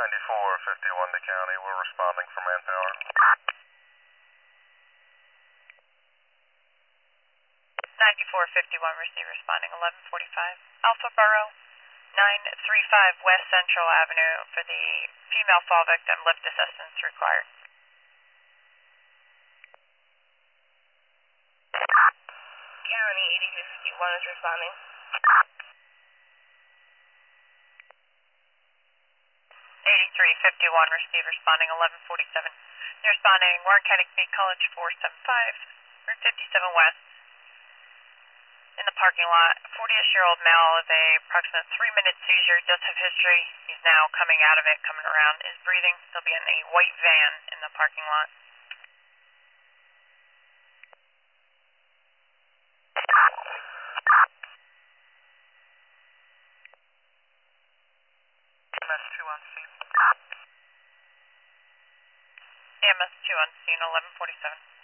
9451 to county. We're responding from Manpower. 9451, receive responding 1145. Alpha Borough, 935 West Central Avenue for the female fall victim, lift assistance required. County 8251 is responding. 8351, receive responding 1147. You're responding Warren County Community College 475, Route 57 West. In the parking lot, 40-ish-year-old male with a approximate 3-minute seizure, does have history. He's now coming out of it, coming around, is breathing. He'll be in a white van in the parking lot. MS2 on scene. AMS 2 on scene, 1147.